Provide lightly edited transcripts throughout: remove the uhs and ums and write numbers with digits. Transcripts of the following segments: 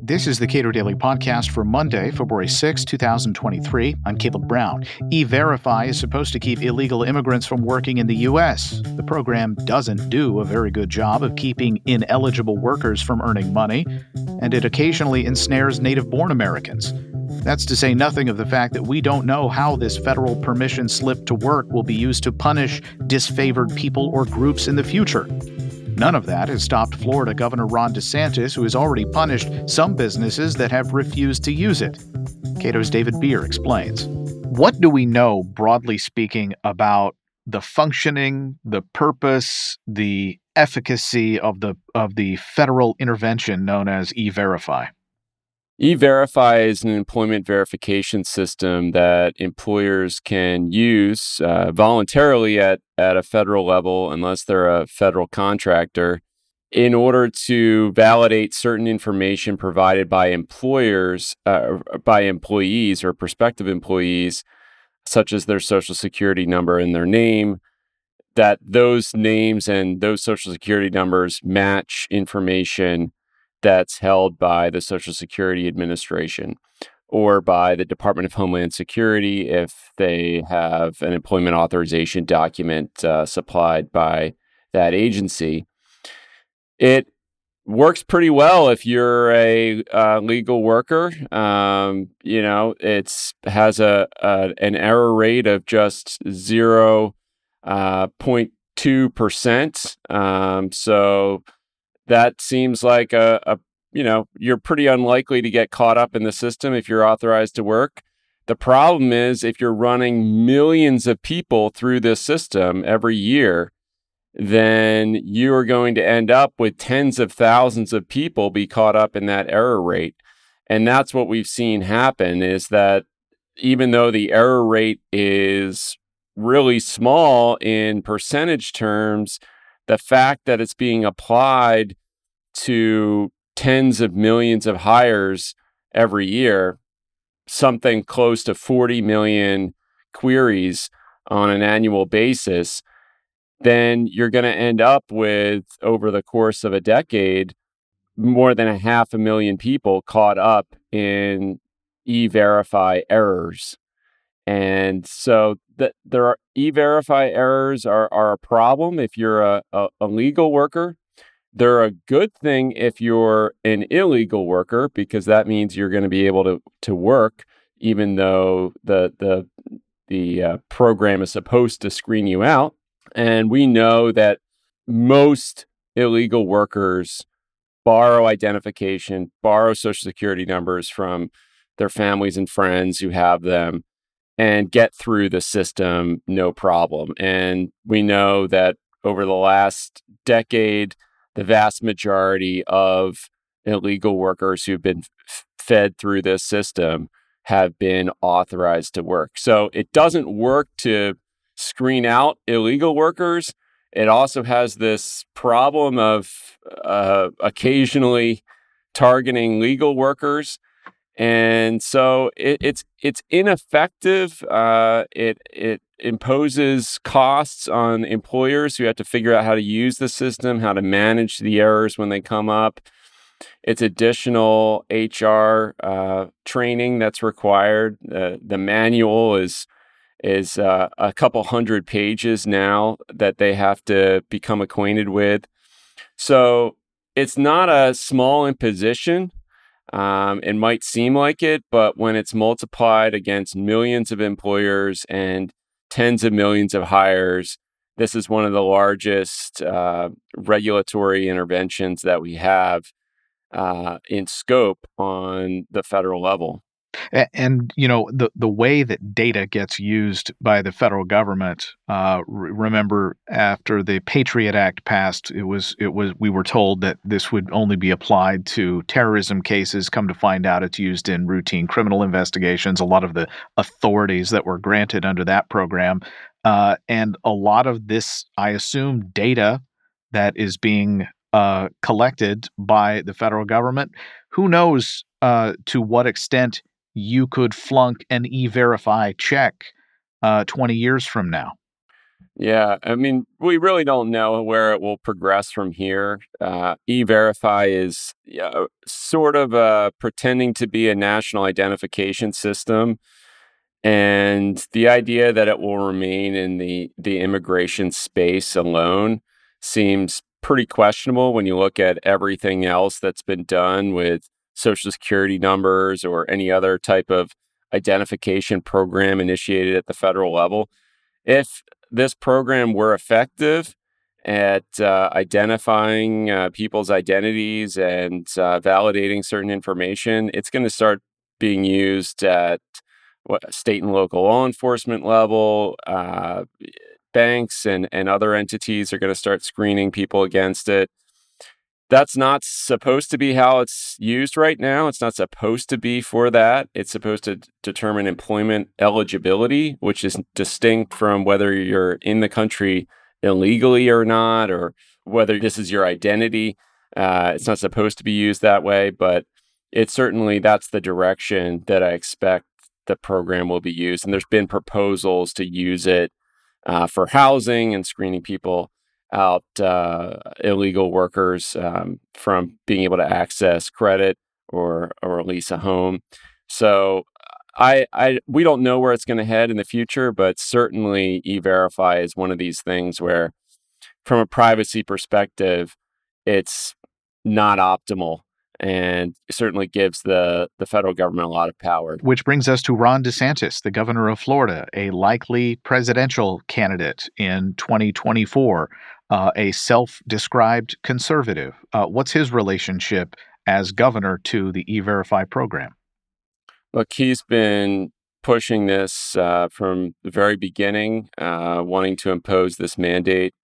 This is the Cato Daily Podcast for Monday, February 6, 2023. I'm Caleb Brown. E-Verify is supposed to keep illegal immigrants from working in the U.S. The program doesn't do a very good job of keeping ineligible workers from earning money, and it occasionally ensnares native-born Americans. That's to say nothing of the fact that we don't know how this federal permission slip to work will be used to punish disfavored people or groups in the future. None of that has stopped Florida Governor Ron DeSantis, who has already punished some businesses that have refused to use it. Cato's David Beer explains. What do we know, broadly speaking, about the functioning, the purpose, the efficacy of the federal intervention known as E-Verify? E-Verify is an employment verification system that employers can use voluntarily at a federal level, unless they're a federal contractor, in order to validate certain information provided by employers, by employees or prospective employees, such as their Social Security number and their name, that those names and those Social Security numbers match information that's held by the Social Security Administration or by the Department of Homeland Security if they have an employment authorization document supplied by that agency. It works pretty well if you're a legal worker. It has an error rate of just 0.2%. So that seems like you're pretty unlikely to get caught up in the system if you're authorized to work. The problem is if you're running millions of people through this system every year, then you are going to end up with tens of thousands of people be caught up in that error rate. And that's what we've seen happen, is that even though the error rate is really small in percentage terms, the fact that it's being applied to tens of millions of hires every year, something close to 40 million queries on an annual basis, then you're going to end up with, over the course of a decade, more than 500,000 people caught up in E-Verify errors. And so there are E-Verify errors are a problem if you're a legal worker. They're a good thing if you're an illegal worker, because that means you're going to be able to work, even though the program is supposed to screen you out. And we know that most illegal workers borrow identification, borrow Social Security numbers from their families and friends who have them, and get through the system no problem. And we know that over the last decade, the vast majority of illegal workers who've been fed through this system have been authorized to work. So it doesn't work to screen out illegal workers. It also has this problem of occasionally targeting legal workers. And so it's ineffective. It imposes costs on employers who have to figure out how to use the system, how to manage the errors when they come up. It's additional HR training that's required. The manual is a couple hundred pages now that they have to become acquainted with. So it's not a small imposition. It might seem like it, but when it's multiplied against millions of employers and tens of millions of hires, this is one of the largest regulatory interventions that we have in scope on the federal level. And the way that data gets used by the federal government. Remember, after the Patriot Act passed, we were told that this would only be applied to terrorism cases. Come to find out, it's used in routine criminal investigations. A lot of the authorities that were granted under that program, and a lot of this, I assume, data that is being collected by the federal government. Who knows to what extent you could flunk an E-Verify check 20 years from now? Yeah, I mean, we really don't know where it will progress from here. E-Verify is sort of pretending to be a national identification system, and the idea that it will remain in the immigration space alone seems pretty questionable when you look at everything else that's been done with Social Security numbers or any other type of identification program initiated at the federal level. If this program were effective at identifying people's identities and validating certain information, it's going to start being used at state and local law enforcement level. Banks and other entities are going to start screening people against it. That's not supposed to be how it's used right now. It's not supposed to be for that. It's supposed to determine employment eligibility, which is distinct from whether you're in the country illegally or not, or whether this is your identity. It's not supposed to be used that way, but that's the direction that I expect the program will be used. And there's been proposals to use it for housing and screening people out, illegal workers from being able to access credit or lease a home. So we don't know where it's going to head in the future, but certainly E-Verify is one of these things where, from a privacy perspective, it's not optimal and certainly gives the federal government a lot of power. Which brings us to Ron DeSantis, the governor of Florida, a likely presidential candidate in 2024, a self-described conservative. What's his relationship as governor to the E-Verify program? Look, he's been pushing this from the very beginning, wanting to impose this mandate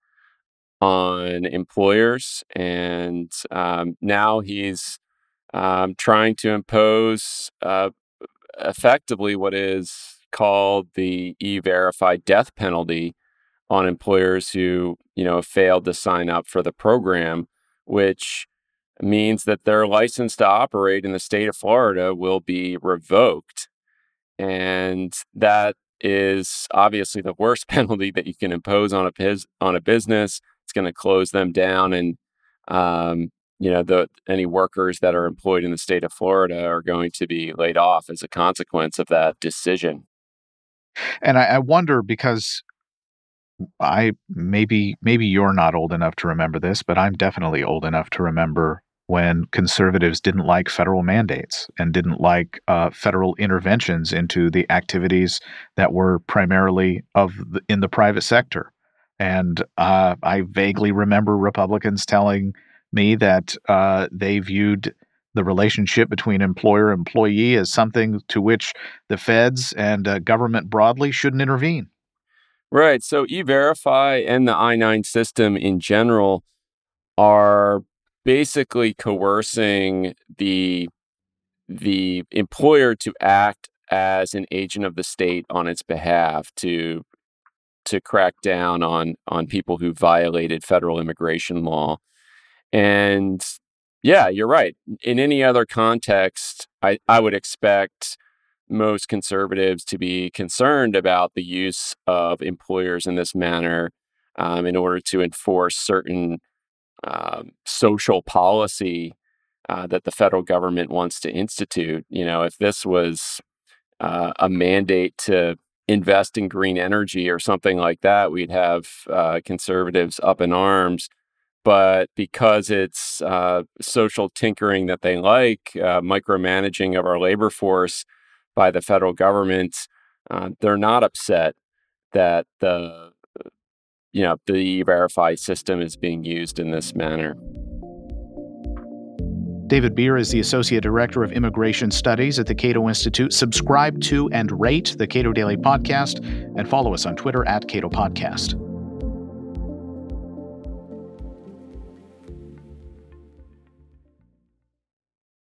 on employers. And now he's trying to impose effectively what is called the E-Verify death penalty on employers who, failed to sign up for the program, which means that their license to operate in the state of Florida will be revoked. And that is obviously the worst penalty that you can impose on a business. It's going to close them down, and any workers that are employed in the state of Florida are going to be laid off as a consequence of that decision. And I wonder, because maybe you're not old enough to remember this, but I'm definitely old enough to remember when conservatives didn't like federal mandates and didn't like federal interventions into the activities that were primarily in the private sector. And I vaguely remember Republicans telling me that they viewed the relationship between employer-employee as something to which the feds and government broadly shouldn't intervene. Right. So E-Verify and the I-9 system in general are basically coercing the employer to act as an agent of the state on its behalf to crack down on people who violated federal immigration law. And yeah, you're right. In any other context, I would expect most conservatives to be concerned about the use of employers in this manner in order to enforce certain social policy that the federal government wants to institute. If this was a mandate to invest in green energy or something like that, we'd have conservatives up in arms. But because it's social tinkering that they like, micromanaging of our labor force by the federal government, they're not upset that the E-Verify system is being used in this manner. David Bier is the Associate Director of Immigration Studies at the Cato Institute. Subscribe to and rate the Cato Daily Podcast and follow us on Twitter @CatoPodcast.